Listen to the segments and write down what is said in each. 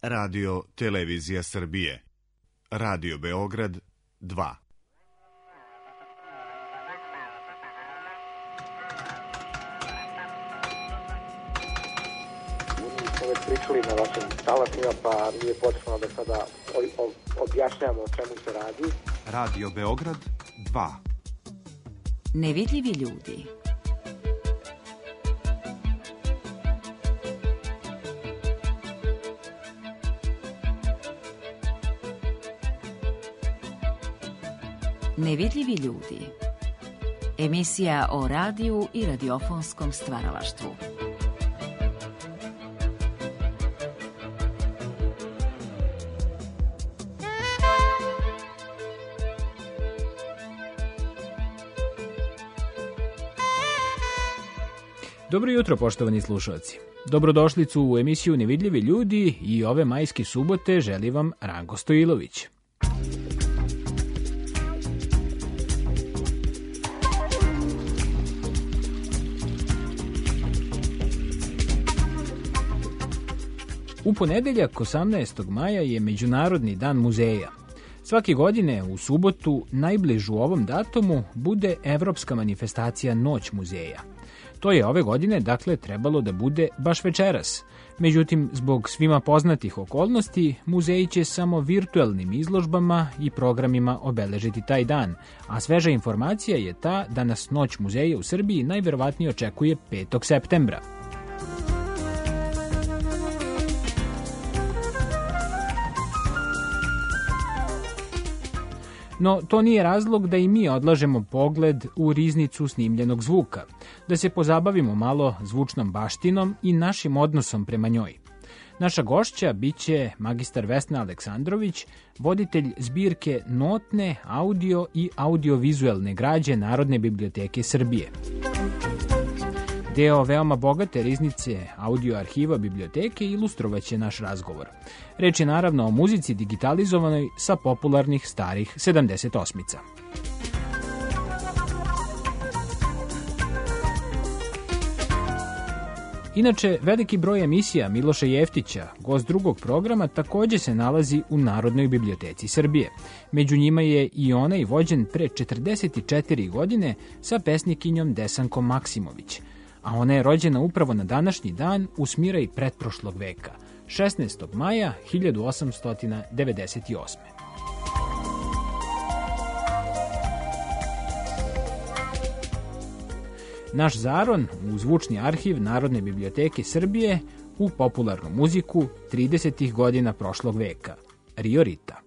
Radio Televizija Srbije. Radio Beograd 2. Smo već pričali na vašim talasima, pa nije potrebno da sada objašnjamo o čemu se radi. Radio Beograd 2. Nevidljivi ljudi. Nevidljivi ljudi. Emisija o radiju i radiofonskom stvaralaštvu. Dobro jutro, poštovani slušalci. Dobrodošlicu u emisiju Nevidljivi ljudi i ove majske subote želi vam Ranko Stojilović. U ponedeljak 18. maja je Međunarodni dan muzeja. Svake godine u subotu, najbližu ovom datumu, bude evropska manifestacija Noć muzeja. To je ove godine, dakle, trebalo da bude baš večeras. Međutim, zbog svima poznatih okolnosti, muzeji će samo virtuelnim izložbama i programima obeležiti taj dan, a sveža informacija je ta da nas Noć muzeja u Srbiji najverovatnije očekuje 5. septembra. No, to nije razlog da i mi odlažemo pogled u riznicu snimljenog zvuka, da se pozabavimo malo zvučnom baštinom i našim odnosom prema njoj. Naša gošća biće magistar Vesna Aleksandrović, voditelj zbirke notne, audio i audiovizuelne građe Narodne biblioteke Srbije. Deo veoma bogate riznice audio arhiva biblioteke ilustrovaće naš razgovor. Reč je naravno o muzici digitalizovanoj sa popularnih starih 78-ica. Inače, veliki broj emisija Miloša Jeftića, gost drugog programa, također se nalazi u Narodnoj biblioteci Srbije. Među njima je i onaj vođen pre 44 godine sa pesnikinjom Desankom Maksimović, a ona je rođena upravo na današnji dan u Smiraj pretprošlog veka, 16. maja 1898. Naš zaron u zvučni arhiv Narodne biblioteke Srbije u popularnu muziku 30. godina prošlog veka. Rio Rita.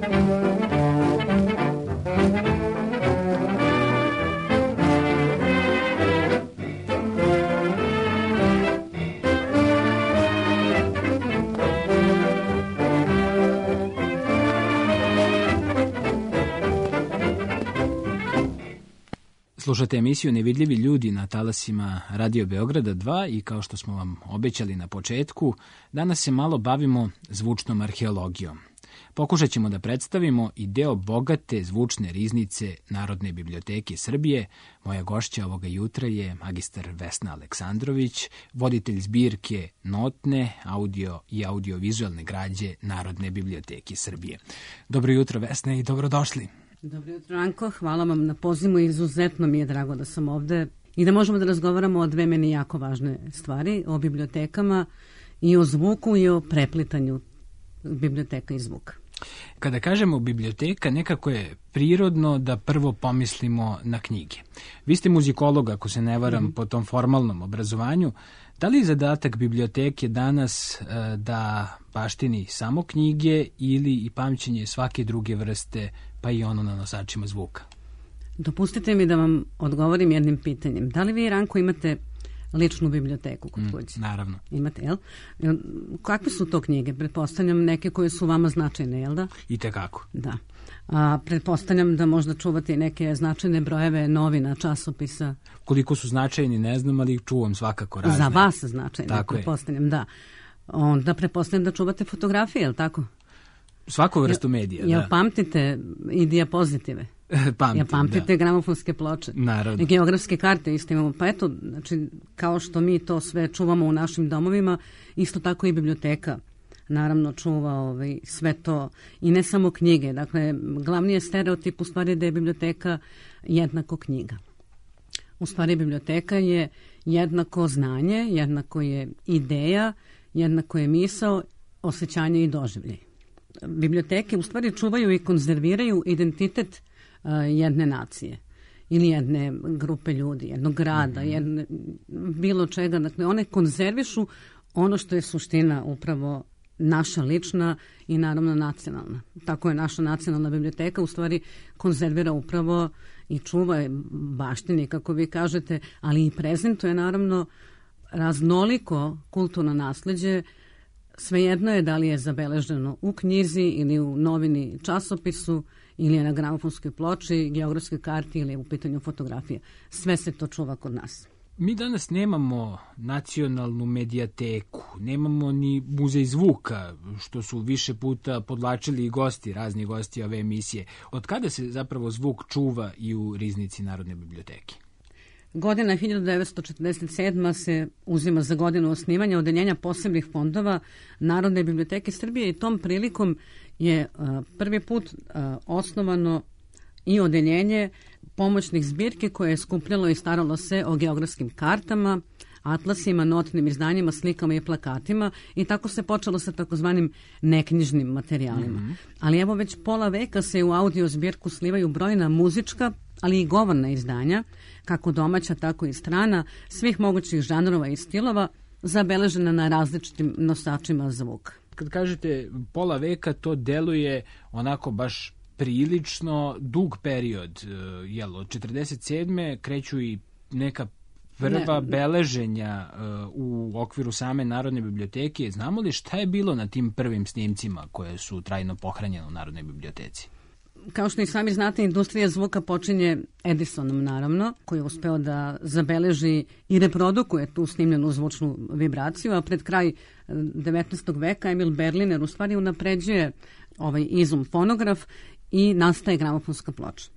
Slušate emisiju Nevidljivi ljudi na talasima Radio Beograda 2 i kao što smo vam obećali na početku, danas se malo bavimo zvučnom arheologijom. Pokušat ćemo da predstavimo i deo bogate zvučne riznice Narodne biblioteke Srbije. Moja gošća ovoga jutra je magistar Vesna Aleksandrović, voditelj zbirke notne, audio i audiovizualne građe Narodne biblioteke Srbije. Dobro jutro, Vesna, i dobrodošli. Dobro jutro, Anko. Hvala vam na pozivu. Izuzetno mi je drago da sam ovde i da možemo da razgovaramo o dve meni jako važne stvari, o bibliotekama i o zvuku i o preplitanju biblioteka i zvuka. Kada kažemo biblioteka, nekako je prirodno da prvo pomislimo na knjige. Vi ste muzikolog, ako se ne varam, po tom formalnom obrazovanju. Da li je zadatak biblioteke danas da baštini samo knjige ili i pamćenje svake druge vrste, pa i ono na nosačima zvuka? Dopustite mi da vam odgovorim jednim pitanjem. Da li vi, Ranko, imate ličnu biblioteku kod kuće? Naravno. Imate, jel? Kakve su to knjige? Pretpostavljam neke koje su vama značajne, jel da? I tekako. Da. Pretpostavljam da možda čuvate neke značajne brojeve novina, časopisa. Koliko su značajni, ne znam, ali ih čuvam svakako razne. Za vas značajne, tako pretpostavljam, je. Da. Onda pretpostavljam da čuvate fotografije, jel tako? Svaku vrstu medija, da. Jel pamtite i dijapozitive? Pamtite gramofonske ploče? Naravno. Geografske karte isto imamo. Pa eto, znači, kao što mi to sve čuvamo u našim domovima, isto tako i biblioteka naravno čuva sve to i ne samo knjige. Dakle, glavni je stereotip u stvari da je biblioteka jednako knjiga. U stvari biblioteka je jednako znanje, jednako je ideja, jednako je misao, osjećanje i doživljaj. Biblioteke u stvari čuvaju i konzerviraju identitet jedne nacije ili jedne grupe ljudi, jednog grada, bilo čega. Dakle, one konzervišu ono što je suština upravo naša lična i naravno nacionalna. Tako je naša nacionalna biblioteka u stvari konzervira upravo i čuva baštini, kako vi kažete, ali i prezentuje naravno raznoliko kulturno nasleđe. Svejedno je da li je zabeleženo u knjizi ili u novini, časopisu, ili je na gramofonskoj ploči, geografskoj karti ili je u pitanju fotografije. Sve se to čuva kod nas. Mi danas nemamo nacionalnu medijateku, nemamo ni muzej zvuka, što su više puta podlačili i gosti, razni gosti ove emisije. Od kada se zapravo zvuk čuva i u riznici Narodne biblioteke? Godina 1947. se uzima za godinu osnivanja odeljenja posebnih fondova Narodne biblioteke Srbije i tom prilikom je prvi put osnovano i odeljenje pomoćnih zbirki koje je skupljalo i staralo se o geografskim kartama, atlasima, notnim izdanjima, slikama i plakatima i tako se počelo sa takozvanim neknjižnim materijalima. Ali evo već pola veka se u audio zbirku slivaju brojna muzička, ali i govorna izdanja, kako domaća, tako i strana, svih mogućih žanrova i stilova, zabeležena na različitim nosačima zvuka. Kad kažete pola veka, to deluje onako baš prilično dug period. Od 47. kreću i neka prva beleženja u okviru same Narodne biblioteke. Znamo li šta je bilo na tim prvim snimcima koje su trajno pohranjene u Narodnoj biblioteci? Kao što i sami znate, industrija zvuka počinje Edisonom, naravno, koji je uspeo da zabeleži i reprodukuje tu snimljenu zvučnu vibraciju, a pred kraj 19. veka Emil Berliner u stvari unapređuje ovaj izum fonograf i nastaje gramofonska ploča.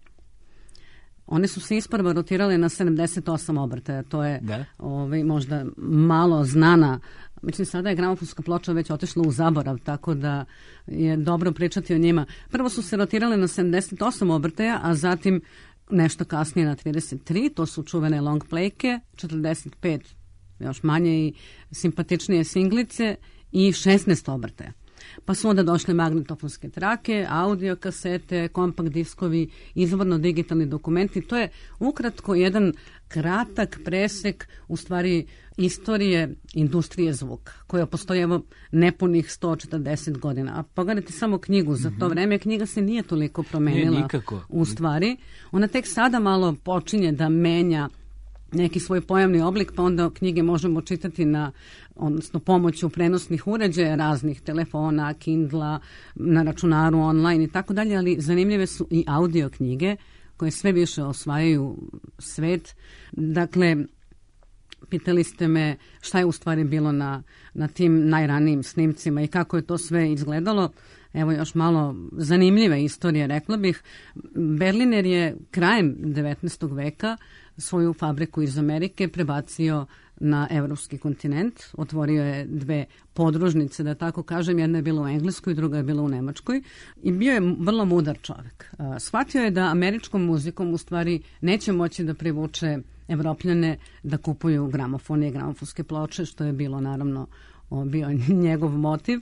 One su se isprva rotirale na 78 obrtaja, to je možda malo znana. Mislim, sada je gramofonska ploča već otišla u zaborav, tako da je dobro pričati o njima. Prvo su se rotirale na 78 obrtaja, a zatim nešto kasnije na 33, to su čuvene long playke, 45 još manje i simpatičnije singlice i 16 obrtaja. Pa su onda došle magnetofonske trake, audio kasete, kompakt diskovi, izvorno digitalni dokumenti. To je ukratko jedan kratak presek u stvari istorije industrije zvuka, koja postoji evo nepunih 140 godina. A pogledajte samo knjigu za to vreme, knjiga se nije toliko promenila. U stvari, ona tek sada malo počinje da menja neki svoj pojavni oblik, pa onda knjige možemo čitati odnosno pomoću prenosnih uređaja, raznih telefona, Kindla, na računaru, online i tako dalje, ali zanimljive su i audio knjige koje sve više osvajaju svet. Dakle, pitali ste me šta je u stvari bilo na tim najranijim snimcima i kako je to sve izgledalo. Evo još malo zanimljive istorije, rekla bih. Berliner je krajem 19. veka svoju fabriku iz Amerike prebacio na evropski kontinent. Otvorio je 2 podružnice, da tako kažem. Jedna je bila u Engleskoj, druga je bila u Nemačkoj. I bio je vrlo mudar čovjek. Shvatio je da američkom muzikom u stvari neće moći da privuče Evropljane da kupuju gramofone i gramofonske ploče, što je bilo naravno bio njegov motiv.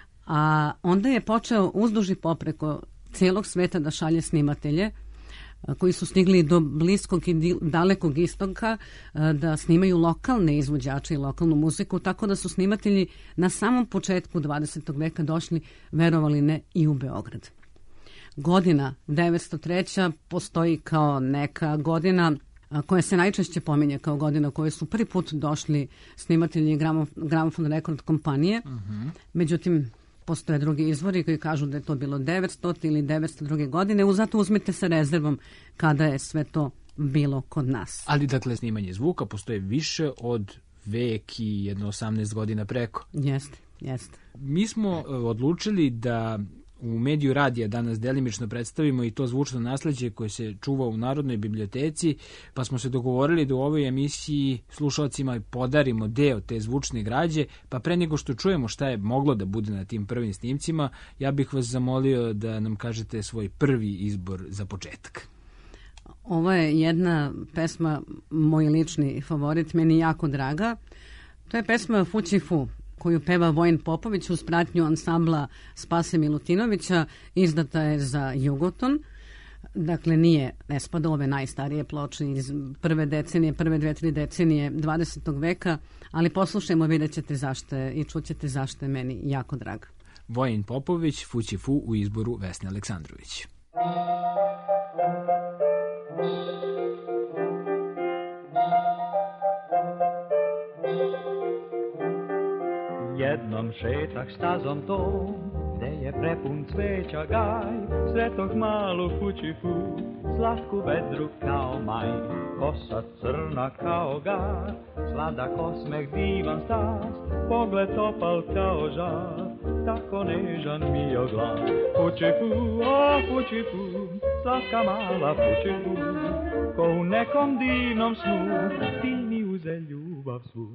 A onda je počeo uzduž i popreko cijelog sveta da šalje snimatelje koji su stigli do bliskog i dalekog istoka da snimaju lokalne izvođače i lokalnu muziku, tako da su snimatelji na samom početku 20. veka došli, verovali ne, i u Beograd. Godina 903. postoji kao neka godina koja se najčešće pominje kao godina koje su prvi put došli snimatelji Gramofon Rekord kompanije. Međutim, postoje drugi izvori koji kažu da je to bilo 900. ili 902. godine. Zato uzmite sa rezervom kada je sve to bilo kod nas. Ali dakle, snimanje zvuka postoje više od vek i jedno 18 godina preko. Jeste. Mi smo odlučili da u mediju radija danas delimično predstavimo i to zvučno nasleđe koje se čuva u Narodnoj biblioteci, pa smo se dogovorili da u ovoj emisiji slušalcima podarimo deo te zvučne građe, pa pre nego što čujemo šta je moglo da bude na tim prvim snimcima, ja bih vas zamolio da nam kažete svoj prvi izbor za početak. Ovo je jedna pesma, moj lični favorit, meni jako draga. To je pesma Fući fu, koju peva Vojin Popović uz pratnju ansambla Spase Milutinovića, izdata je za Jugoton. Dakle, ne spada ove najstarije ploče iz prve 2-3 decenije 20. veka, ali poslušajmo, vidjet ćete zašto je i čućete zašto je meni jako draga. Vojin Popović, Fući fu u izboru Vesne Aleksandrović. Jednom šetak stazom tom, gde je prepun cveća gaj, sretog malu Fući fu, slatku vedru kao maj, kosa crna kao gar, sladak osmeh divan stas, pogled opal kao žar, tako nežan mi o glas. Fući fu, o Fući fu, slatka mala Fući fu, ko u nekom divnom snu, ti mi uze ljubav svu.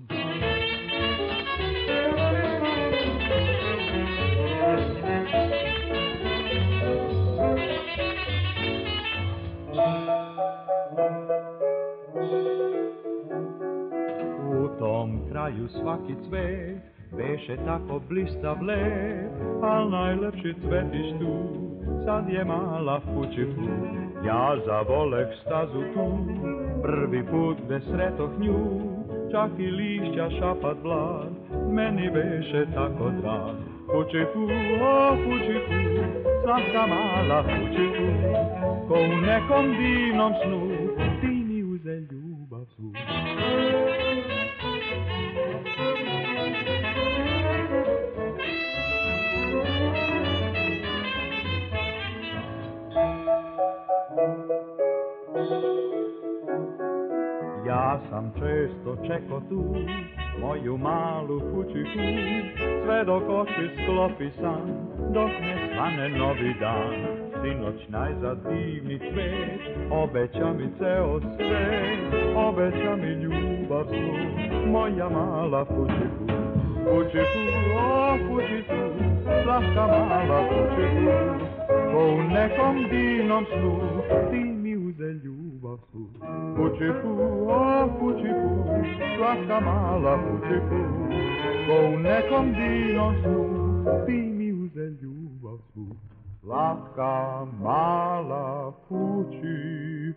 U tom kraju svaki cvet beše tako blistav lep, al najlepši cvetiš tu, sad je mala Fući fu. Ja zavoleh stazu tu, prvi put gde sretoh nju, čak i lišća šapat vlad, meni beše tako drag. Fući fu, o Fući fu, slatka mala Fući fu, ko u nekom divnom snu, ti mi uze ljubav svu. Ja sam često čekao tu moju malu Fući fu, sve dok oči sklopi san, dok ne svane novi dan. Sinoć najzad divni cvet, obeća mi ceo svet, obeća mi ljubav svu, moja mala Fući fu. Fući fu, o Fući fu, slatka mala Fući fu, ko u nekom divnom snu, ti mi uze ljubav svu. Fući fu, o Fući fu, slatka mala Fući fu, ko u nekom divnom snu, ti mi uze slatka mala fući.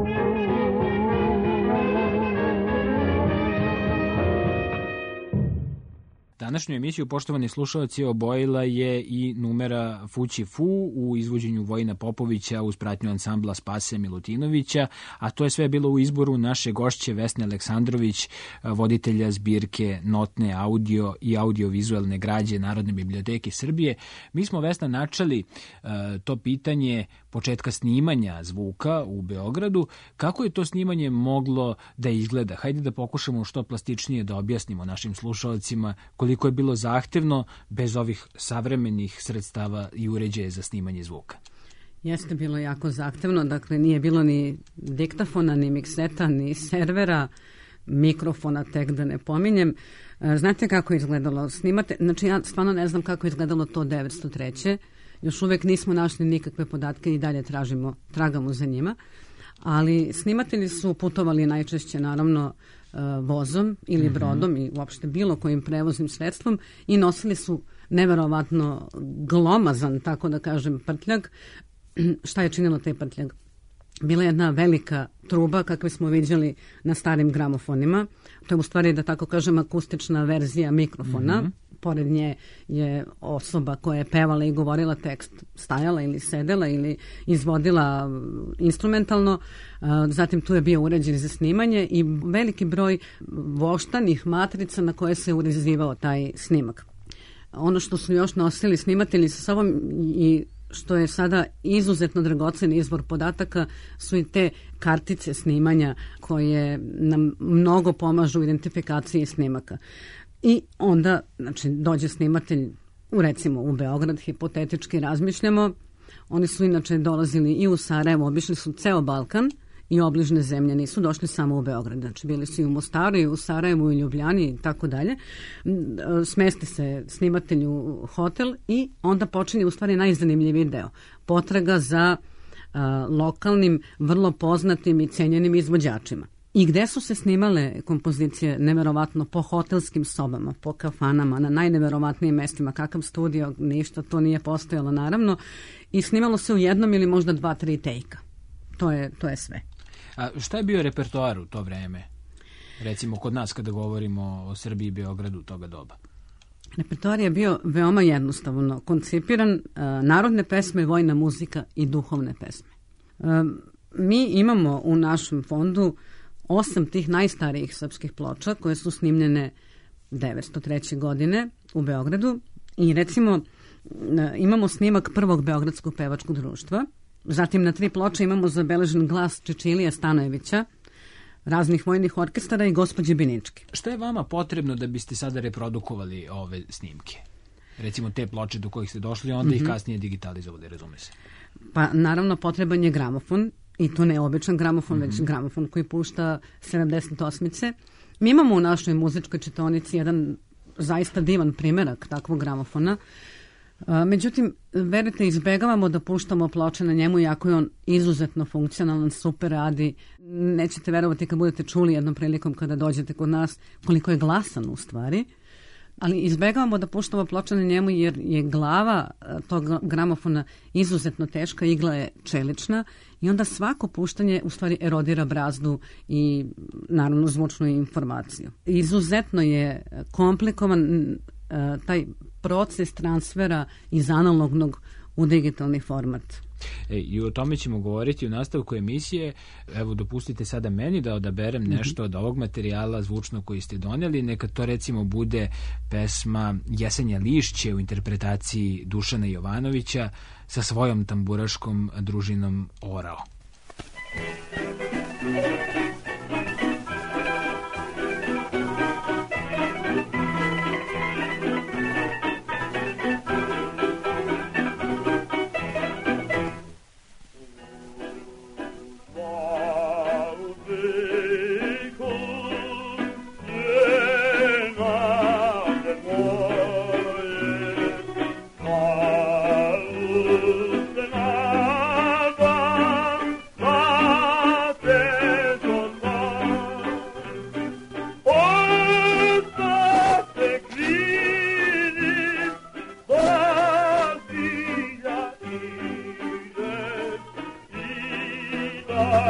Današnju emisiju, poštovani slušalci, obojila je i numera Fući Fu u izvođenju Vojina Popovića uz pratnju ansambla Spase Milutinovića, a to je sve bilo u izboru naše gošće Vesne Aleksandrović, voditelja zbirke notne audio i audiovizualne građe Narodne biblioteke Srbije. Mi smo, Vesna, načeli to pitanje početka snimanja zvuka u Beogradu. Kako je to snimanje moglo da izgleda? Hajde da pokušamo što plastičnije da objasnimo našim slušalcima koliko je bilo zahtevno bez ovih savremenih sredstava i uređaja za snimanje zvuka. Jeste bilo jako zahtevno, dakle nije bilo ni diktafona, ni mikseta, ni servera, mikrofona, tek da ne pominjem. Znate kako je izgledalo? Znači ja stvarno ne znam kako je izgledalo to 903. Još uvek nismo našli nikakve podatke i dalje tragamo za njima, ali snimatelji su putovali najčešće naravno vozom ili brodom i uopšte bilo kojim prevoznim sredstvom i nosili su neverovatno glomazan, tako da kažem, prtljag. Šta je činilo taj prtljag? Bila je jedna velika truba kakve smo viđali na starim gramofonima. To je u stvari, da tako kažem, akustična verzija mikrofona. Pored nje je osoba koja je pevala i govorila tekst, stajala ili sedela ili izvodila instrumentalno. Zatim tu je bio uređaj za snimanje i veliki broj voštanih matrica na koje se urezivao taj snimak. Ono što su još nosili snimatelji sa sobom i što je sada izuzetno dragocen izvor podataka su i te kartice snimanja koje nam mnogo pomažu u identifikaciji snimaka. I onda, znači, dođe snimatelj recimo u Beograd, hipotetički razmišljamo. Oni su inače dolazili i u Sarajevo, obišli su ceo Balkan i obližne zemlje, nisu došli samo u Beograd. Znači, bili su i u Mostaru, i u Sarajevu, i Ljubljani i tako dalje. Smesti se snimatelj u hotel i onda počinje u stvari najzanimljiviji deo. Potraga za lokalnim, vrlo poznatim i cenjenim izvođačima. I gde su se snimale kompozicije neverovatno po hotelskim sobama, po kafanama, na najneverovatnijim mestima, kakav studio, ništa, to nije postojalo naravno. I snimalo se u jednom ili možda 2-3 tejka. To je sve. A šta je bio repertoar u to vreme? Recimo kod nas kada govorimo o Srbiji i Beogradu toga doba. Repertoar je bio veoma jednostavno koncipiran, narodne pesme, vojna muzika i duhovne pesme. Mi imamo u našem fondu 8 tih najstarijih srpskih ploča koje su snimljene 903. godine u Beogradu i recimo imamo snimak prvog Beogradskog pevačkog društva, zatim na 3 ploče imamo zabeležen glas Čečilija Stanojevića, raznih vojnih orkestara i gospođe Biničke. Šta je vama potrebno da biste sada reprodukovali ove snimke? Recimo te ploče do kojih ste došli, onda ih kasnije digitalizovali, razume se. Pa naravno potreban je gramofon. I to ne običan gramofon, već gramofon koji pušta 78-ice. Mi imamo u našoj muzičkoj čitaonici jedan zaista divan primerak takvog gramofona. Međutim, verujte, izbegavamo da puštamo ploče na njemu, iako je on izuzetno funkcionalan, super radi. Nećete verovati kad budete čuli jednom prilikom kada dođete kod nas koliko je glasan u stvari. Ali izbegavamo da puštamo ploče na njemu jer je glava tog gramofona izuzetno teška, igla je čelična i onda svako puštanje u stvari erodira brazdu i naravno zvučnu informaciju. Izuzetno je komplikovan taj proces transfera iz analognog u digitalni format. I o tome ćemo govoriti u nastavku emisije. Evo, dopustite sada meni da odaberem nešto od ovog materijala zvučnog koji ste doneli. Neka to recimo bude pesma Jesenja lišće u interpretaciji Dušana Jovanovića sa svojom tamburaškom družinom Orao.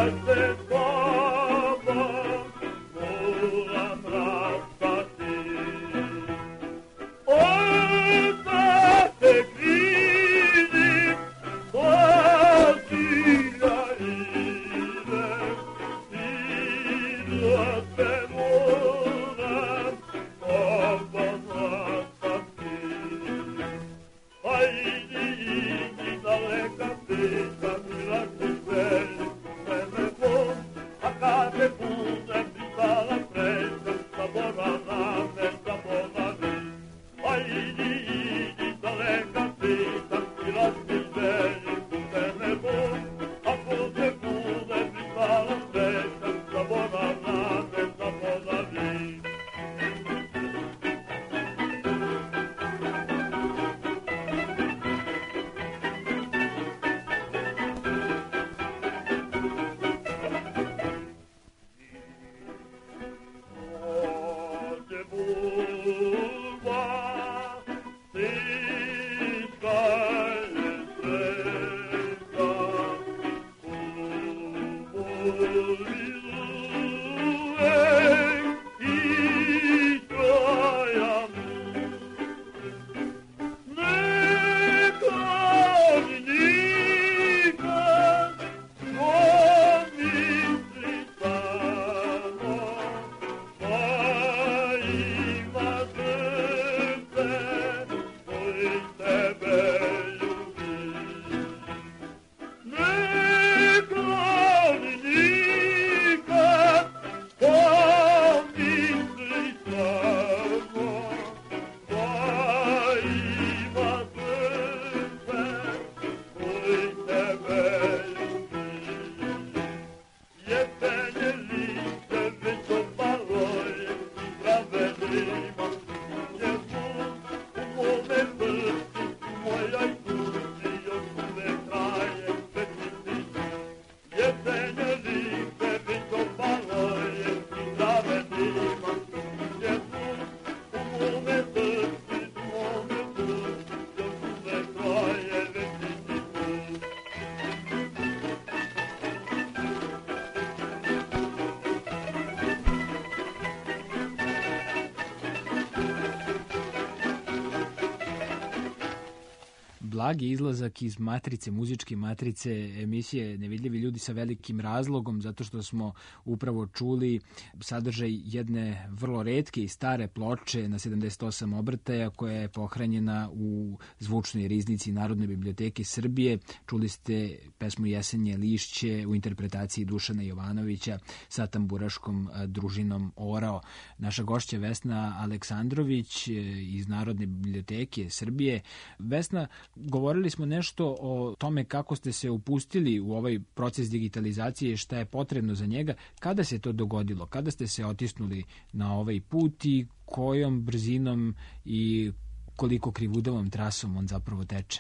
blagi izlazak iz matrice, muzičke matrice emisije Nevidljivi ljudi sa velikim razlogom, zato što smo upravo čuli sadržaj jedne vrlo retke i stare ploče na 78 obrtaja koja je pohranjena u zvučnoj riznici Narodne biblioteke Srbije. Čuli ste pesmu Jesenje lišće u interpretaciji Dušana Jovanovića sa tamburaškom družinom Orao. Naša gošća Vesna Aleksandrović iz Narodne biblioteke Srbije. Vesna, govorili smo nešto o tome kako ste se upustili u ovaj proces digitalizacije i šta je potrebno za njega. Kada se to dogodilo? Kada ste se otisnuli na ovaj put i kojom brzinom i koliko krivudavom trasom on zapravo teče?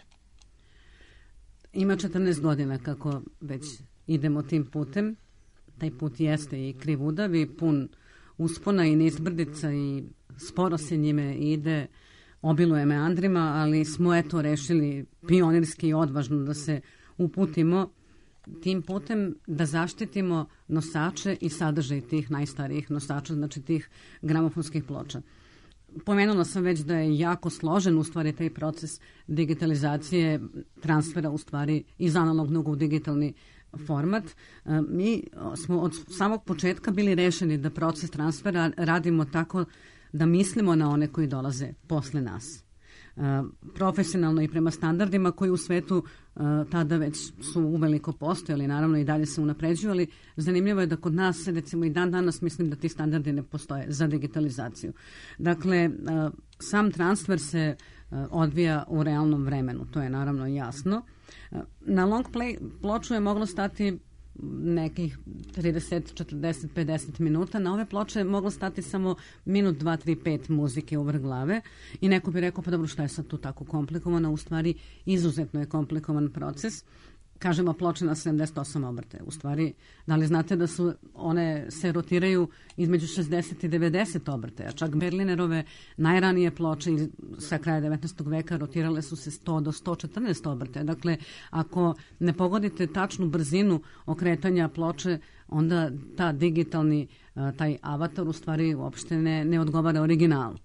Ima 14 godina kako već idemo tim putem. Taj put jeste i krivudav i pun uspona i nizbrdica i sporo se njime ide, obiluje meandrima, ali smo eto rešili pionirski i odvažno da se uputimo tim putem, da zaštitimo nosače i sadržaj tih najstarijih nosača, znači tih gramofonskih ploča. Pomenula sam već da je jako složen u stvari taj proces digitalizacije, transfera u stvari iz analognog u digitalni format. Mi smo od samog početka bili rešeni da proces transfera radimo tako da mislimo na one koji dolaze posle nas. Profesionalno i prema standardima koji u svetu tada već su uveliko postojali, naravno i dalje se unapređuju, ali zanimljivo je da kod nas, recimo i dan danas, mislim da ti standardi ne postoje za digitalizaciju. Dakle, sam transfer se odvija u realnom vremenu, to je naravno jasno. Na long play ploču je moglo stati nekih 30, 40, 50 minuta. Na ove ploče je moglo stati samo minut, 2, 3, 5 muzike uvrh glave i neko bi rekao, pa dobro, šta je sad tu tako komplikovano? U stvari, izuzetno je komplikovan proces kažemo ploče na 78 obrtaja. U stvari, da li znate da su one se rotiraju između 60 i 90 obrtaja? Čak Berlinerove najranije ploče sa kraja 19. veka rotirale su se 100 do 114 obrtaja. Dakle, ako ne pogodite tačnu brzinu okretanja ploče, onda ta digitalni, taj avatar u stvari uopšte ne odgovara originalu.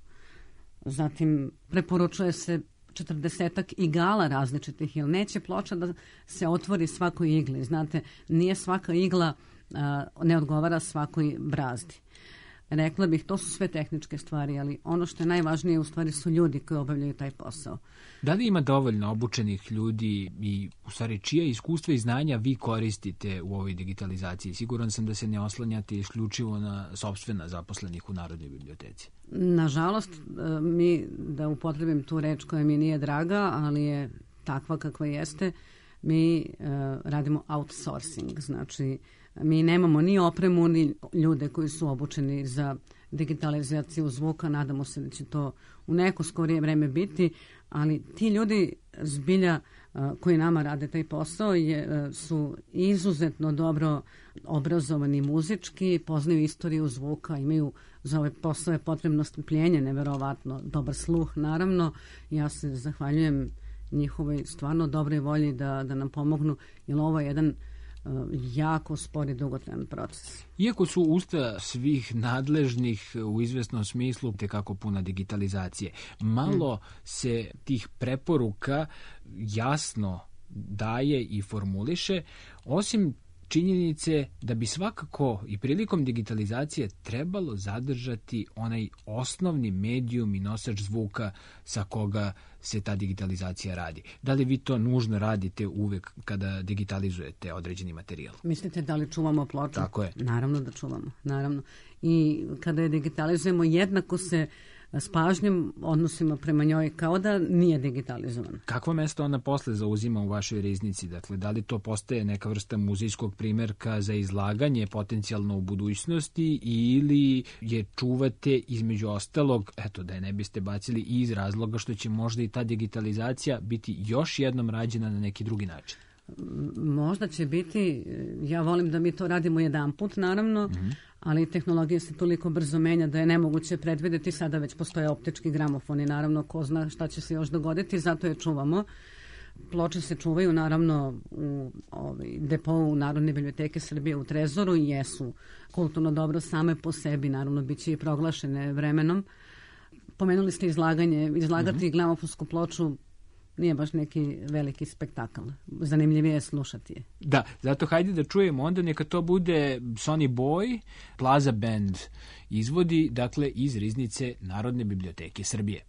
Zatim, preporučuje se 40-ak igala različitih, jer neće ploča da se otvori svakoj igli. Znate, nije svaka igla, ne odgovara svakoj brazdi. Rekla bih, to su sve tehničke stvari, ali ono što je najvažnije u stvari su ljudi koji obavljaju taj posao. Da li ima dovoljno obučenih ljudi i u stvari čija iskustva i znanja vi koristite u ovoj digitalizaciji? Siguran sam da se ne oslanjate isključivo na sopstvena zaposlenih u Narodnoj biblioteci. Nažalost, mi, da upotrebim tu reč koja mi nije draga, ali je takva kakva jeste, mi radimo outsourcing, znači mi nemamo ni opremu, ni ljude koji su obučeni za digitalizaciju zvuka. Nadamo se da će to u neko skorije vreme biti, ali ti ljudi zbilja koji nama rade taj posao su izuzetno dobro obrazovani muzički, poznaju istoriju zvuka, imaju za ove poslove potrebno strpljenje, neverovatno, dobar sluh, naravno. Ja se zahvaljujem njihovoj stvarno dobroj volji da nam pomognu, jer ovo je jedan jako spor i dugotrajan proces. Iako su usta svih nadležnih u izvesnom smislu tekako puna digitalizacije, malo se tih preporuka jasno daje i formuliše, osim činjenice da bi svakako i prilikom digitalizacije trebalo zadržati onaj osnovni medijum i nosač zvuka sa koga se ta digitalizacija radi. Da li vi to nužno radite uvek kada digitalizujete određeni materijal? Mislite da li čuvamo ploču? Tako je. Naravno da čuvamo, naravno. I kada je digitalizujemo, jednako se s pažnjom odnosima prema njoj kao da nije digitalizovana. Kakvo mesto ona posle zauzima u vašoj riznici? Dakle, da li to postaje neka vrsta muzejskog primjerka za izlaganje potencijalno u budućnosti ili je čuvate između ostalog, eto da je ne biste bacili i iz razloga što će možda i ta digitalizacija biti još jednom rađena na neki drugi način? Možda će biti, ja volim da mi to radimo jedanput, naravno, ali tehnologija se toliko brzo menja da je nemoguće predvidjeti. Sada već postoje optički gramofoni, naravno, ko zna šta će se još dogoditi, zato je čuvamo. Ploče se čuvaju, naravno, u depou Narodne biblioteke Srbije u Trezoru i jesu kulturno dobro same po sebi, naravno, bit će i proglašene vremenom. Pomenuli ste izlagati gramofonsku ploču nije baš neki veliki spektakl. Zanimljivije je slušati je. Da, zato hajde da čujemo onda, neka to bude Sonny Boy, Plaza Band izvodi, dakle, iz riznice Narodne biblioteke Srbije.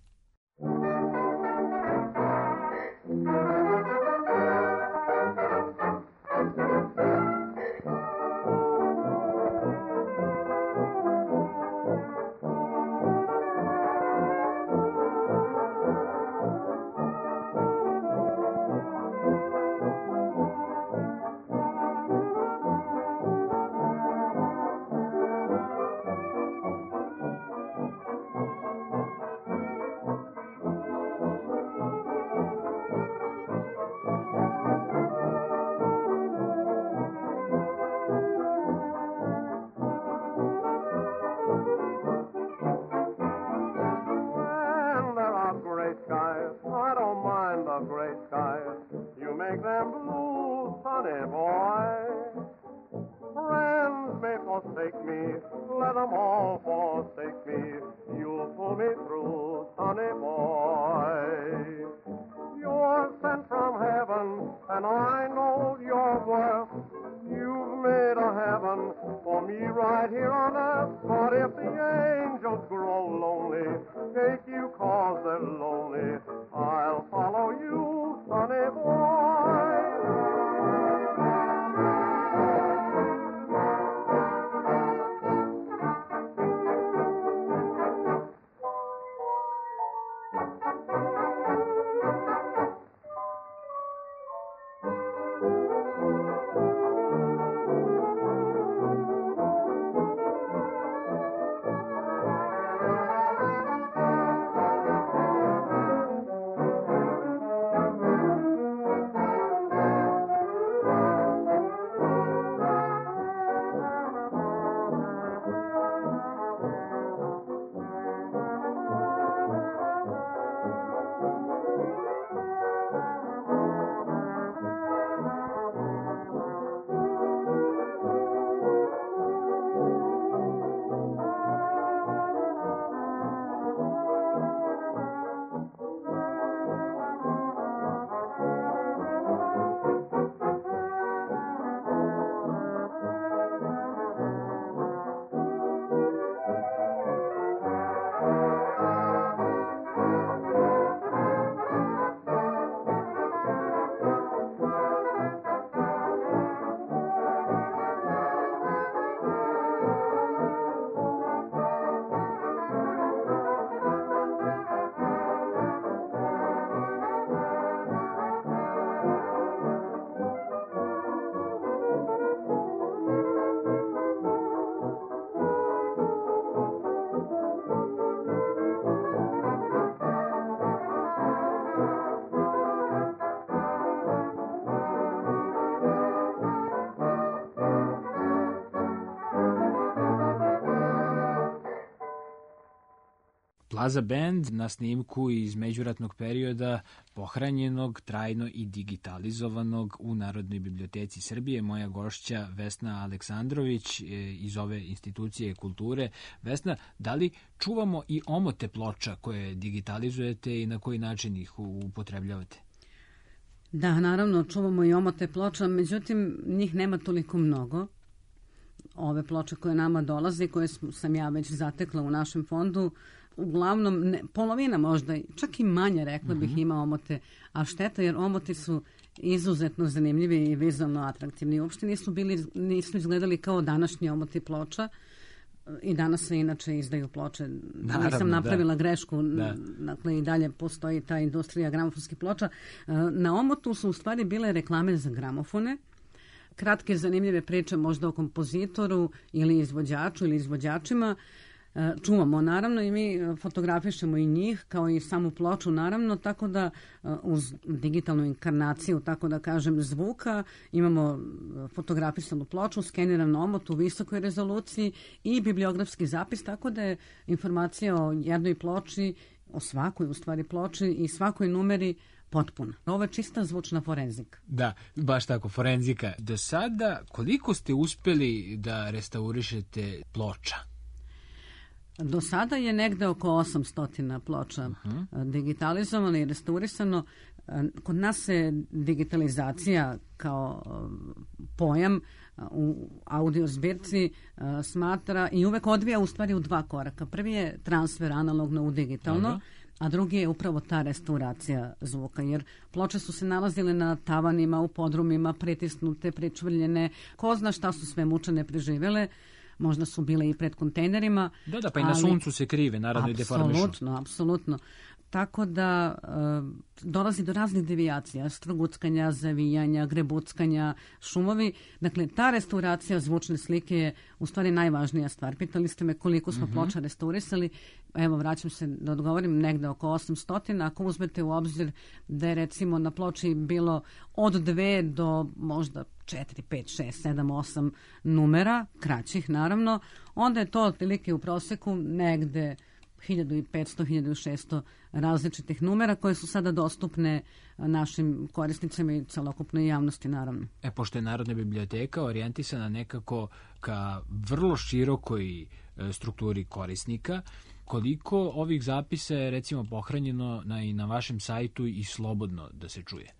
Laza Band na snimku iz međuratnog perioda, pohranjenog, trajno i digitalizovanog u Narodnoj biblioteci Srbije. Moja gošća Vesna Aleksandrović iz ove institucije kulture. Vesna, da li čuvamo i omote ploča koje digitalizujete i na koji način ih upotrebljavate? Da, naravno, čuvamo i omote ploča, međutim, njih nema toliko mnogo. Ove ploče koje nama dolaze, koje sam ja već zatekla u našem fondu, uglavnom, polovina možda, čak i manje, rekla bih, ima omote, a šteta jer omoti su izuzetno zanimljivi i vizualno atraktivni. Uopšte nisu izgledali kao današnji omoti ploča. I danas se inače izdaju ploče. Naravno, nisam napravila grešku, da. Dakle i dalje postoji ta industrija gramofonskih ploča. Na omotu su u stvari bile reklame za gramofone, kratke zanimljive priče možda o kompozitoru ili izvođaču ili izvođačima. Čuvamo naravno i mi fotografišemo i njih kao i samu ploču naravno, tako da uz digitalnu inkarnaciju, tako da kažem, zvuka imamo fotografisanu ploču, skeniranu omot u visokoj rezoluciji i bibliografski zapis, tako da je informacija o jednoj ploči, o svakoj u stvari ploči i svakoj numeri potpuno. Ovo je čista zvučna forenzika. Da, baš tako, forenzika. Do sada koliko ste uspeli da restaurišete ploča? Do sada je negde oko 800 ploča digitalizovano i restaurisano. Kod nas se digitalizacija kao pojam u audio zbirci smatra i uvek odvija u stvari u dva koraka. Prvi je transfer analogno u digitalno, a drugi je upravo ta restauracija zvuka, jer ploče su se nalazile na tavanima, u podrumima, pritisnute, pričvrljene, ko zna šta su sve mučene preživele. Možda su bile i pred kontejnerima. Da, pa i na suncu se krive, naravno i deformišu. Apsolutno. Tako da dolazi do raznih devijacija, struguckanja, zavijanja, grebuckanja, šumovi. Dakle, ta restauracija zvučne slike je u stvari najvažnija stvar. Pitali ste me koliko smo ploča restaurisali. Evo, vraćam se da odgovorim, negde oko 800. Ako uzmete u obzir da je recimo na ploči bilo od 2 do možda 4, 5, 6, 7, 8 numera, kraćih naravno, onda je to otprilike u proseku negde 1500, 1600 različitih numera koje su sada dostupne našim korisnicima i celokupnoj javnosti, naravno. Pošto je Narodna biblioteka orijentisana nekako ka vrlo širokoj strukturi korisnika, koliko ovih zapisa je recimo pohranjeno i na vašem sajtu i slobodno da se čuje?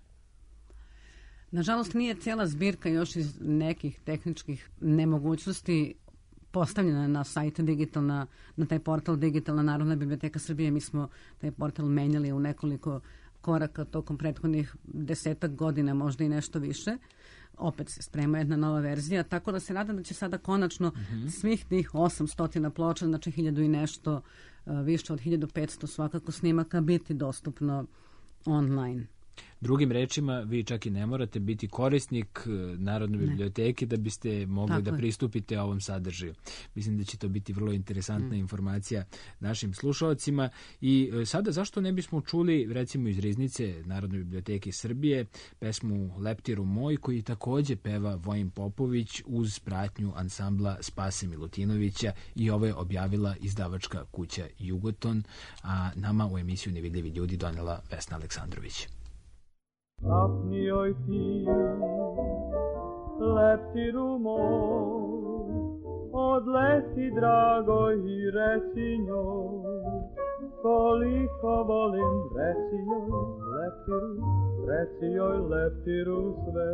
Nažalost, nije cijela zbirka još iz nekih tehničkih nemogućnosti postavljena na sajt digitalna, na taj portal Digitalna Narodna biblioteka Srbije. Mi smo taj portal menjali u nekoliko koraka tokom prethodnih 10 godina, možda i nešto više. Opet se sprema jedna nova verzija, tako da se nadam da će sada konačno svih tih 800 ploča, znači 1000 i nešto, više od 1500 svakako snimaka biti dostupno online. Drugim rečima, vi čak i ne morate biti korisnik Narodne biblioteke da biste mogli da pristupite ovom sadržaju. Mislim da će to biti vrlo interesantna informacija našim slušalcima. I sada zašto ne bismo čuli recimo iz riznice Narodne biblioteke Srbije pesmu Leptiru moj, koji takođe peva Vojin Popović uz pratnju ansambla Spase Milutinovića, i ovo je objavila izdavačka kuća Jugoton, a nama u emisiju Nevidljivi ljudi donela Vesna Aleksandrović. Zapni joj ti, leptiru moj, odleti drago i reci njoj, koliko volim, reci joj leptiru, reci joj leptiru sve.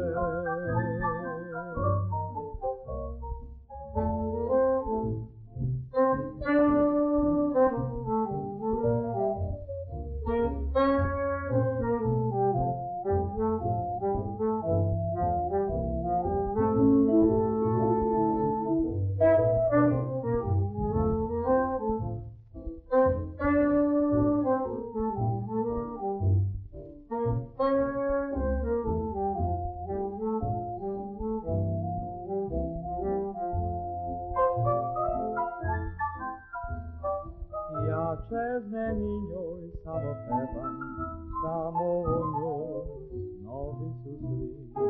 Čezmeni njoj samo pevam, samo o njoj snovi su svi.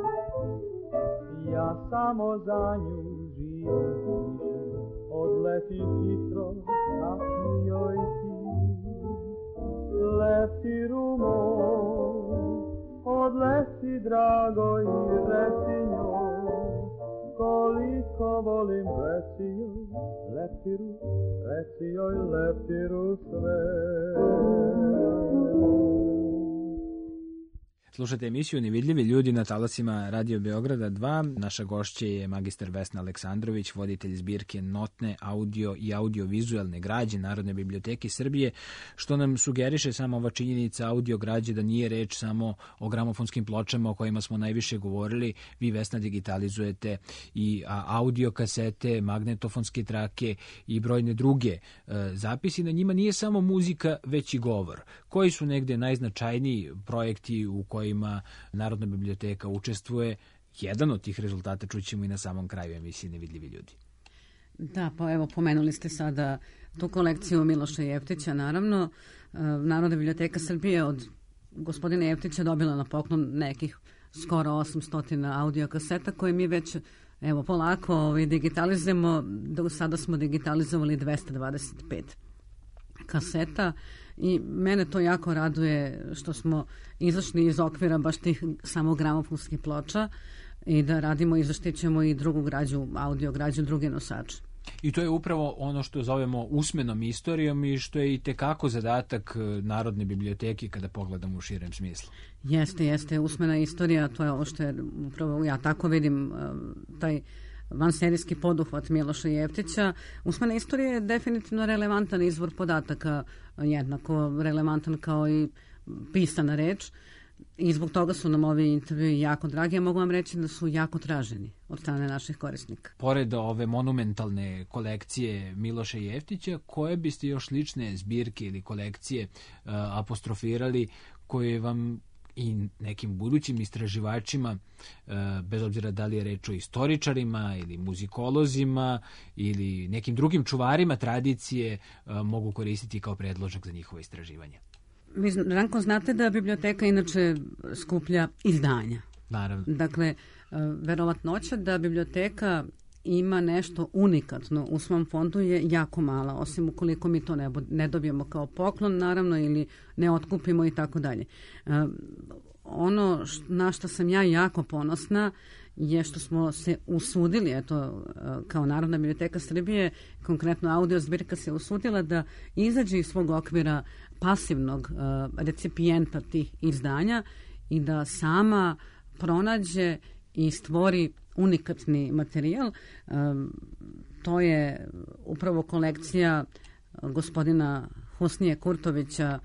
Ja samo za nju živim, odleti hitro, zapni joj ti. leptiru moj, odleti drago i reci njoj, koliko volim reci joj, leptiru, reci joj leptiru sve. Slušajte emisiju Nevidljivi ljudi na talasima Radio Beograda 2. Naša gošća je magistar Vesna Aleksandrović, voditelj zbirke notne audio i audiovizualne građe Narodne biblioteke Srbije, što nam sugeriše samo ova činjenica audio građe da nije reč samo o gramofonskim pločama o kojima smo najviše govorili. Vi, Vesna, digitalizujete i audio kasete, magnetofonske trake i brojne druge zapisi. Na njima nije samo muzika, već i govor. Koji su negde najznačajniji projekti u kojima Narodna biblioteka učestvuje? Jedan od tih rezultata čućemo i na samom kraju emisije Nevidljivi ljudi. Da, pa evo, pomenuli ste sada tu kolekciju Miloša Jeftića, naravno. Narodna biblioteka Srbije od gospodina Jeftića dobila na poklon nekih skoro 800 audio kaseta koje mi već evo polako digitalizujemo. Do sada smo digitalizovali 225 kaseta i mene to jako raduje što smo izašli iz okvira baš tih samo gramofonskih ploča i da radimo i zaštićujemo i drugu građu, audio građu, druge nosače. I to je upravo ono što zovemo usmenom istorijom i što je i tekako zadatak Narodne biblioteke kada pogledamo u širem smislu. Jeste, usmena istorija, to je ovo što je upravo, ja tako vidim taj vanserijski poduhvat Miloša Jeftića. Usmena istorija je definitivno relevantan izvor podataka, jednako relevantan kao i pisana reč i zbog toga su nam ovi intervjui jako dragi. Ja mogu vam reći da su jako traženi od strane naših korisnika. Pored ove monumentalne kolekcije Miloša Jeftića, koje biste još lične zbirke ili kolekcije apostrofirali koje vam i nekim budućim istraživačima, bez obzira da li je reč o istoričarima ili muzikolozima ili nekim drugim čuvarima tradicije, mogu koristiti kao predložak za njihovo istraživanje? Vi, Ranko, znate da biblioteka inače skuplja izdanja. Naravno. Dakle, verovatnoća da biblioteka ima nešto unikatno u svom fondu je jako mala, osim ukoliko mi to ne dobijemo kao poklon, naravno, ili ne otkupimo i tako dalje. Ono na što sam ja jako ponosna je što smo se usudili, eto, kao Narodna biblioteka Srbije, konkretno audio zbirka se usudila da izađe iz svog okvira pasivnog recipijenta tih izdanja i da sama pronađe i stvori unikatni materijal. To je upravo kolekcija gospodina Husnije Kurtovića,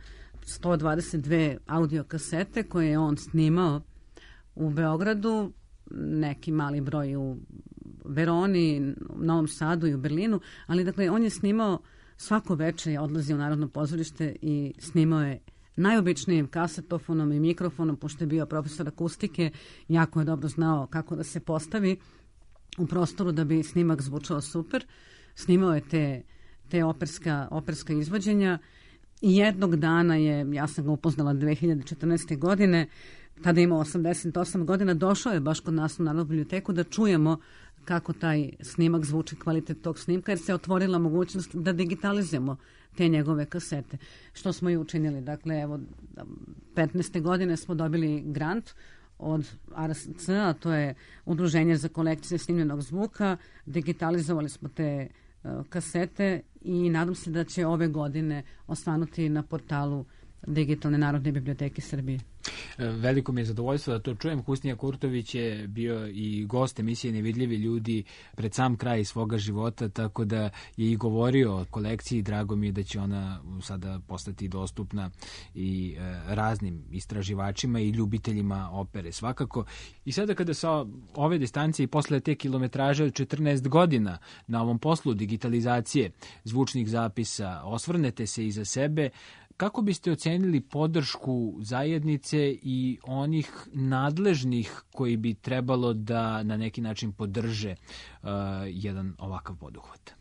122 audio kasete koje je on snimao u Beogradu, neki mali broj u Veroni, Novom Sadu i u Berlinu, ali dakle on je snimao svako veče, je odlazio u Narodno pozorište i snimao je najobičnijim kasetofonom i mikrofonom, pošto je bio profesor akustike, jako je dobro znao kako da se postavi u prostoru da bi snimak zvučao super. Snimao je te operska izvođenja i jednog dana ja sam ga upoznala 2014. godine, tada imao 88 godina, došao je baš kod nas u Narodnu biblioteku da čujemo kako taj snimak zvuči, kvalitet tog snimka, jer se otvorila mogućnost da digitalizujemo te njegove kasete, što smo i učinili. Dakle, evo, 15. godine smo dobili grant od RSC, a to je Udruženje za kolekcije snimljenog zvuka. Digitalizovali smo te kasete i nadam se da će ove godine osvanuti na portalu Digitalne Narodne biblioteke Srbije. Veliko mi je zadovoljstvo da to čujem. Husnija Kurtović je bio i gost emisije Nevidljivi ljudi pred sam kraj svoga života, tako da je i govorio o kolekciji. Drago mi je da će ona sada postati dostupna i raznim istraživačima i ljubiteljima opere svakako. I sada kada sa ove distancije i posle te kilometraže od 14 godina na ovom poslu digitalizacije zvučnih zapisa osvrnete se iza sebe, kako biste ocenili podršku zajednice i onih nadležnih koji bi trebalo da na neki način podrže jedan ovakav poduhvat?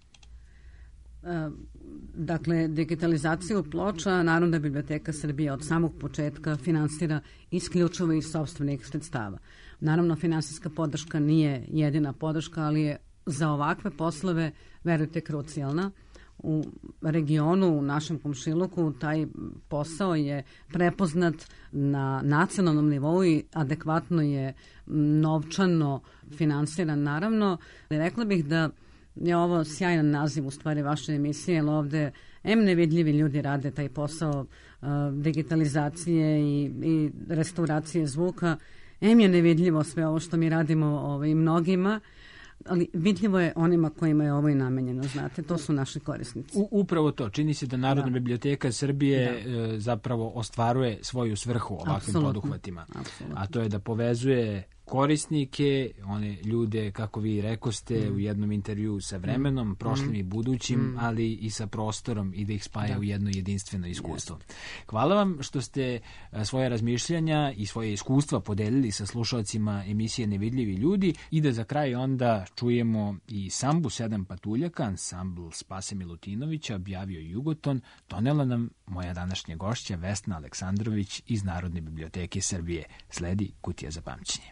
Dakle, digitalizaciju ploča Narodna biblioteka Srbije od samog početka finansira isključivo iz sopstvenih sredstava. Naravno, finansijska podrška nije jedina podrška, ali je za ovakve poslove, verujte, krucijalna. u regionu, u našem komšiluku, taj posao je prepoznat na nacionalnom nivou i adekvatno je novčano finansiran, naravno. Rekla bih da je ovo sjajan naziv u stvari vaše emisije, jer ovde nevidljivi ljudi rade taj posao digitalizacije i restauracije zvuka. Je nevidljivo sve ovo što mi radimo mnogima, ali vidljivo je onima kojima je ovo i namenjeno, znate, to su naši korisnici. Upravo to, čini se da Narodna biblioteka Srbije zapravo ostvaruje svoju svrhu ovakvim poduhvatima. A to je da povezuje korisnike, one ljude, kako vi rekoste u jednom intervju, sa vremenom, prošlim i budućim, ali i sa prostorom i da ih spaja u jedno jedinstveno iskustvo. Hvala vam što ste svoje razmišljanja i svoje iskustva podelili sa slušalcima emisije Nevidljivi ljudi i da za kraj onda čujemo i sambu Sedam patuljaka, ansambl Spase Milutinovića, objavio Jugoton, donela nam moja današnja gošća Vesna Aleksandrović iz Narodne biblioteke Srbije. Sledi Kutija za pamćenje.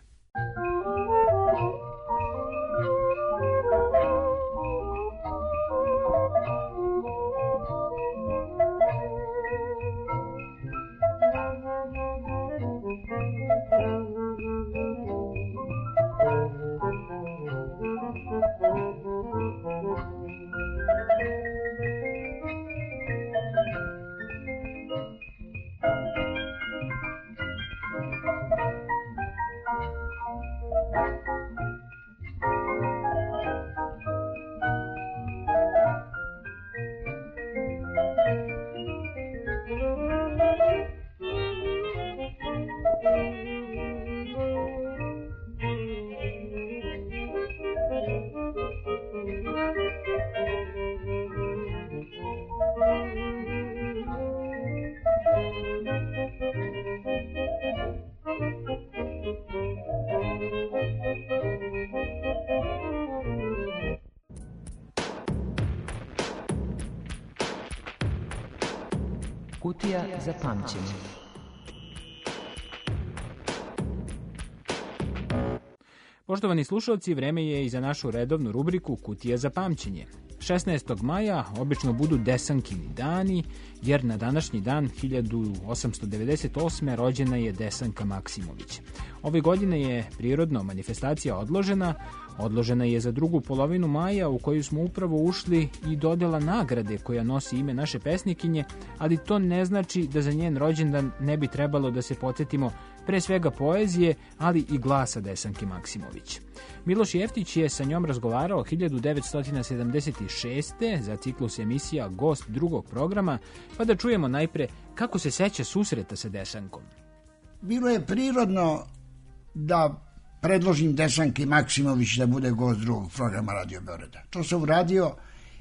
Kutija za pamćenje. Poštovani slušalci, vreme je i za našu redovnu rubriku Kutija za pamćenje. 16. maja obično budu Desankini dani, jer na današnji dan 1898. rođena je Desanka Maksimović. Ove godine je prirodno manifestacija odložena je za drugu polovinu maja, u koju smo upravo ušli i dodela nagrade koja nosi ime naše pesnikinje, ali to ne znači da za njen rođendan ne bi trebalo da se podsjetimo pre svega poezije, ali i glasa Desanke Maksimović. Miloš Jeftić je sa njom razgovarao 1976. za ciklus emisija Gost drugog programa, pa da čujemo najpre kako se seća susreta sa Desankom. Bilo je prirodno da predložim Desanki Maksimović da bude gost drugog programa Radio Beograda. To sam uradio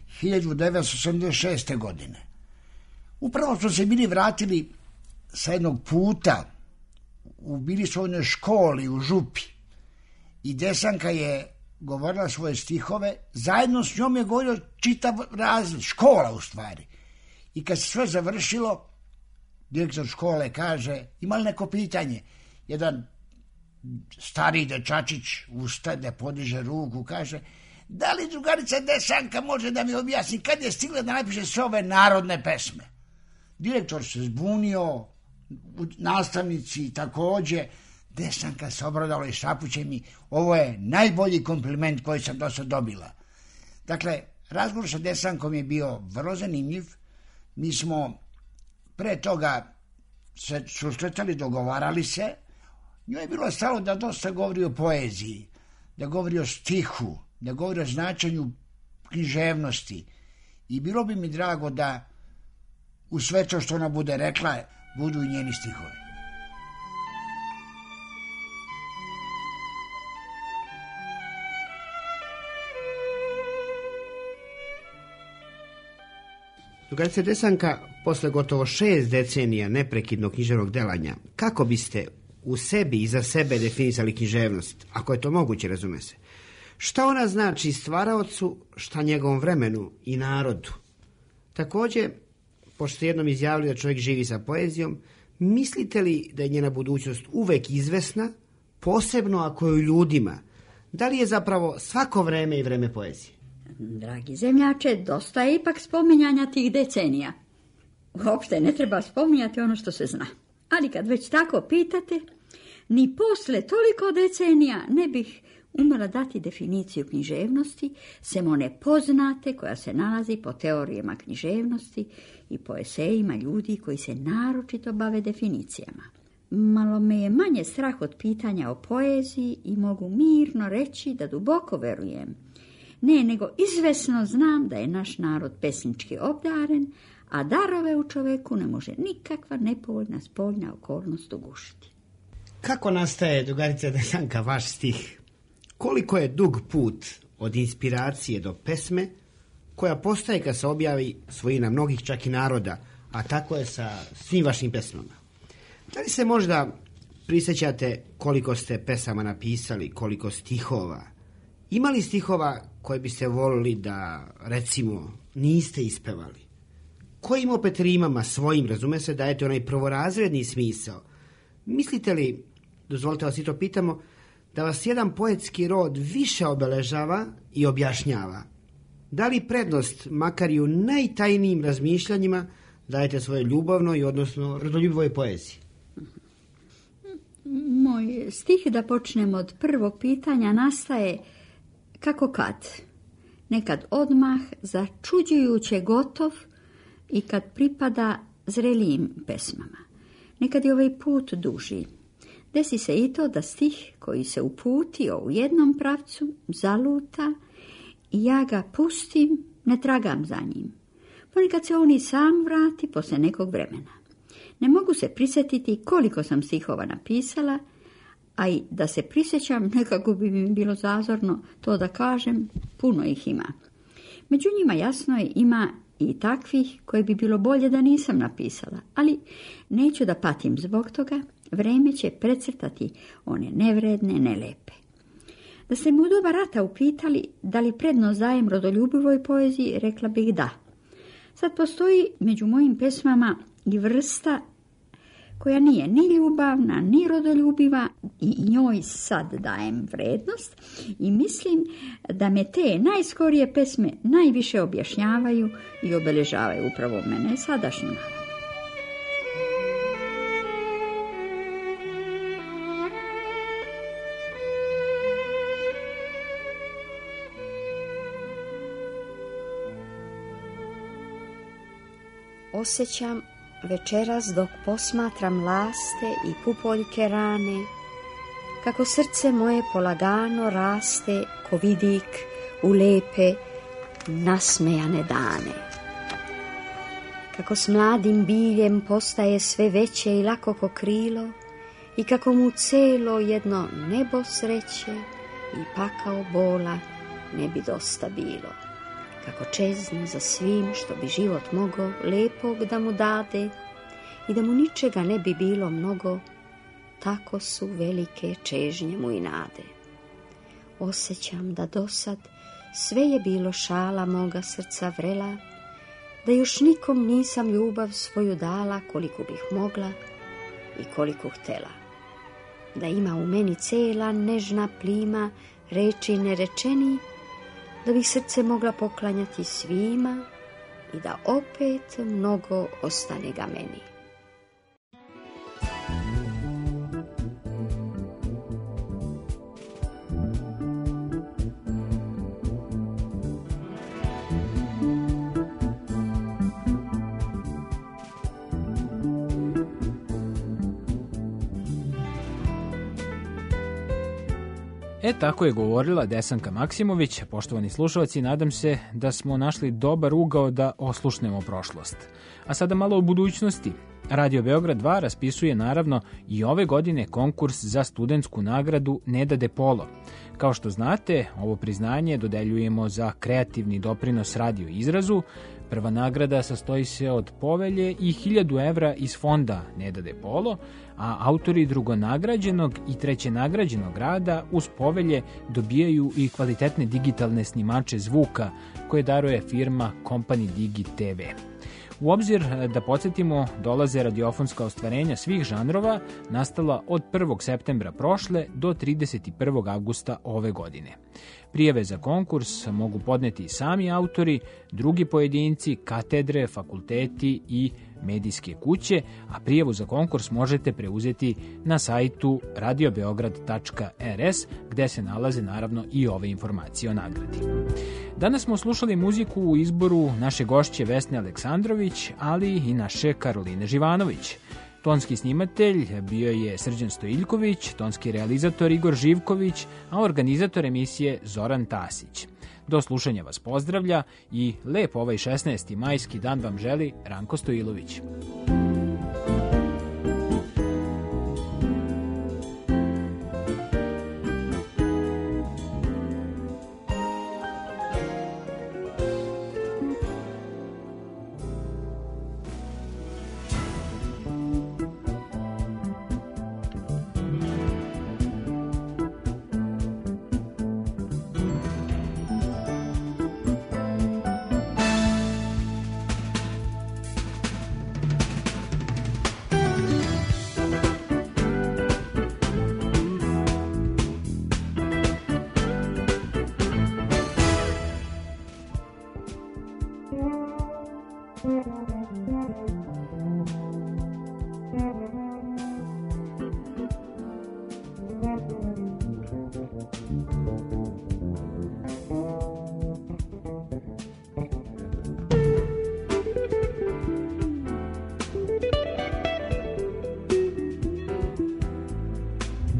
1986. godine. Upravo smo se bili vratili sa jednog puta, bili su u jednoj školi u Župi i Desanka je govorila svoje stihove, zajedno s njom je govorio čitav razred, škola u stvari. I kad se sve završilo, direktor škole kaže, ima li neko pitanje? Jedan stari dečačić ustade, podiže ruku, kaže, da li drugarica Desanka može da mi objasni kad je stigla da napiše sve ove narodne pesme? Direktor se zbunio, nastavnici takođe. Desanka se obradala i šapuće mi, ovo je najbolji kompliment koji sam do sad dobila. Dakle, razgovor sa Desankom je bio vrlo zanimljiv. Mi smo pre toga se susretali, dogovarali se. Njoj je bilo stalo da dosta govori o poeziji, da govori o stihu, da govori o značenju književnosti. I bilo bi mi drago da u sve to što ona bude rekla budu i njeni stihovi. Drugarice Desanka, posle gotovo 6 decenija neprekidnog književnog delanja, kako biste u sebi i za sebe definisali književnost, ako je to moguće, razume se? Šta ona znači stvaraocu, šta njegovom vremenu i narodu? Takođe, pošto ste jednom izjavili da čovjek živi sa poezijom, mislite li da je njena budućnost uvek izvesna, posebno ako je u ljudima? Da li je zapravo svako vreme i vreme poezije? Dragi zemljače, dosta je ipak spominjanja tih decenija. Uopšte ne treba spominjati ono što se zna. Ali kad već tako pitate, ni posle toliko decenija ne bih umela dati definiciju književnosti, sem one poznate koja se nalazi po teorijama književnosti i po esejima ljudi koji se naročito bave definicijama. Malo me je manje strah od pitanja o poeziji i mogu mirno reći da duboko verujem. Ne, nego izvesno znam da je naš narod pesnički obdaren, a darove u čoveku ne može nikakva nepovoljna spoljna okolnost ugušiti. Kako nastaje, drugarice Desanka, vaš stih? Koliko je dug put od inspiracije do pesme, koja postaje kad se objavi svojina mnogih čak i naroda, a tako je sa svim vašim pesmama? Da li se možda prisjećate koliko ste pesama napisali, koliko stihova? Ima li stihova koje biste volili da, recimo, niste ispevali? Kojim opet rimama svojim, razume se, dajete onaj prvorazredni smisao? Mislite li, dozvolite vas i to pitamo, da vas jedan poetski rod više obeležava i objašnjava? Da li prednost, makar i u najtajnijim razmišljanjima, dajete svoje ljubavnoj, odnosno rodoljubivoj poeziji? Moj stih, da počnemo od prvog pitanja, nastaje kako kad. Nekad odmah, začuđujuće gotov i kad pripada zrelijim pesmama. Nekad je ovaj put duži. Desi se i to da stih koji se uputio u jednom pravcu zaluta i ja ga pustim, ne tragam za njim. Ponekad se on i sam vrati posle nekog vremena. Ne mogu se prisjetiti koliko sam stihova napisala, a i da se prisjećam, nekako bi mi bilo zazorno to da kažem, puno ih ima. Među njima jasno je ima i takvih koje bi bilo bolje da nisam napisala, ali neću da patim zbog toga, vreme će precrtati one nevredne, nelepe. Da ste me u doba rata upitali da li prednost dajem rodoljubivoj poeziji, rekla bih da. Sad postoji među mojim pesmama i vrsta koja nije ni ljubavna, ni rodoljubiva i njoj sad dajem vrednost i mislim da me te najskorije pesme najviše objašnjavaju i obeležavaju upravo mene sadašnju. Osjećam večeras dok posmatram laste i pupoljke rane, kako srce moje polagano raste ko vidik u lepe nasmejane dane. Kako s mladim biljem postaje sve veće i lako ko krilo i kako mu celo jedno nebo sreće i pakao bola ne bi dosta bilo. Kako čezne za svim što bi život mogo lepog da mu dade i da mu ničega ne bi bilo mnogo, tako su velike čežnje mu i nade. Osjećam da dosad sve je bilo šala moga srca vrela, da još nikom nisam ljubav svoju dala koliko bih mogla i koliko htela. Da ima u meni cela nežna plima reči nerečeni, da bih srce mogla poklanjati svima i da opet mnogo ostane ga meni. Tako je govorila Desanka Maksimović. Poštovani slušalci, nadam se da smo našli dobar ugao da oslušnemo prošlost. A sada malo o budućnosti. Radio Beograd 2 raspisuje naravno i ove godine konkurs za studentsku nagradu Neda de Polo. Kao što znate, ovo priznanje dodeljujemo za kreativni doprinos radio izrazu. Prva nagrada sastoji se od povelje i 1000 evra iz fonda Neda de Polo, a autori drugonagrađenog i trećenagrađenog rada uz povelje dobijaju i kvalitetne digitalne snimače zvuka koje daruje firma Company Digi TV. U obzir, da podsjetimo, dolaze radiofonska ostvarenja svih žanrova nastala od 1. septembra prošle do 31. avgusta ove godine. Prijave za konkurs mogu podneti i sami autori, drugi pojedinci, katedre, fakulteti i medijske kuće, a prijavu za konkurs možete preuzeti na sajtu radiobeograd.rs, gde se nalaze naravno i ove informacije o nagradi. Danas smo slušali muziku u izboru naše gošće Vesne Aleksandrović, ali i naše Karoline Živanović. Tonski snimatelj bio je Srđan Stojiljković, tonski realizator Igor Živković, a organizator emisije Zoran Tasić. Do slušanja vas pozdravlja i lep ovaj 16. majski dan vam želi Ranko Stojilović.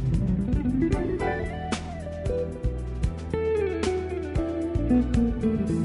Thank you.